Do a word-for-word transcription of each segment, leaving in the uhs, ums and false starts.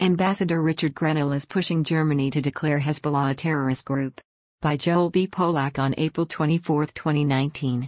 Ambassador Richard Grenell is pushing Germany to declare Hezbollah a terrorist group. By Joel B. Polak on April twenty-fourth, twenty nineteen.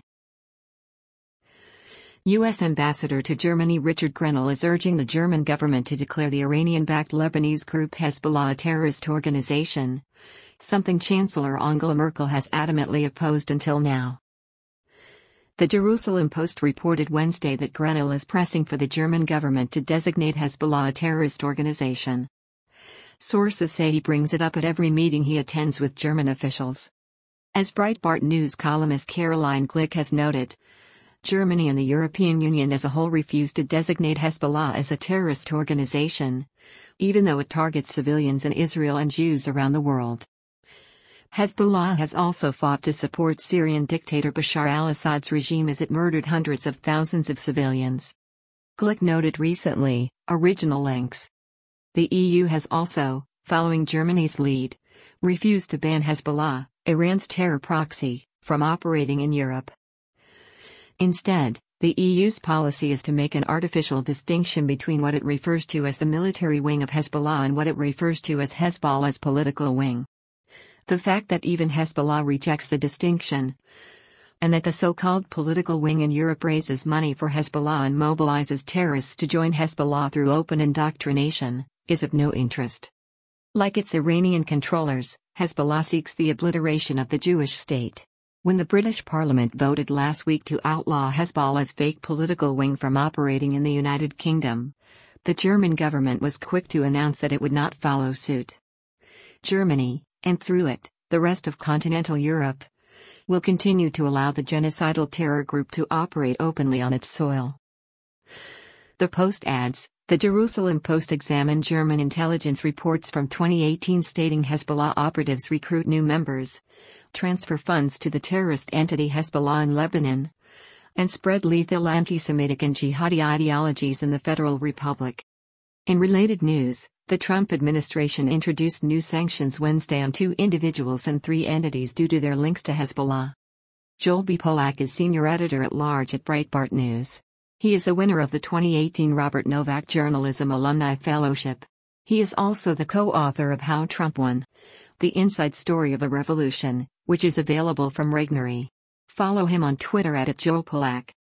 U S Ambassador to Germany Richard Grenell is urging the German government to declare the Iranian-backed Lebanese group Hezbollah a terrorist organization, something Chancellor Angela Merkel has adamantly opposed until now. The Jerusalem Post reported Wednesday that Grenell is pressing for the German government to designate Hezbollah a terrorist organization. Sources say he brings it up at every meeting he attends with German officials. As Breitbart News columnist Caroline Glick has noted, Germany and the European Union as a whole refuse to designate Hezbollah as a terrorist organization, even though it targets civilians in Israel and Jews around the world. Hezbollah has also fought to support Syrian dictator Bashar al-Assad's regime as it murdered hundreds of thousands of civilians. Glick noted recently, original links. The E U has also, following Germany's lead, refused to ban Hezbollah, Iran's terror proxy, from operating in Europe. Instead, the E U's policy is to make an artificial distinction between what it refers to as the military wing of Hezbollah and what it refers to as Hezbollah's political wing. The fact that even Hezbollah rejects the distinction, and that the so-called political wing in Europe raises money for Hezbollah and mobilizes terrorists to join Hezbollah through open indoctrination, is of no interest. Like its Iranian controllers, Hezbollah seeks the obliteration of the Jewish state. When the British Parliament voted last week to outlaw Hezbollah's fake political wing from operating in the United Kingdom, the German government was quick to announce that it would not follow suit. Germany, and through it, the rest of continental Europe, will continue to allow the genocidal terror group to operate openly on its soil. The Post adds, the Jerusalem Post examined German intelligence reports from twenty eighteen stating Hezbollah operatives recruit new members, transfer funds to the terrorist entity Hezbollah in Lebanon, and spread lethal anti-Semitic and jihadi ideologies in the Federal Republic. In related news, the Trump administration introduced new sanctions Wednesday on two individuals and three entities due to their links to Hezbollah. Joel B. Polak is senior editor-at-large at Breitbart News. He is a winner of the twenty eighteen Robert Novak Journalism Alumni Fellowship. He is also the co-author of How Trump Won: The Inside Story of a Revolution, which is available from Regnery. Follow him on Twitter at Joel Polak.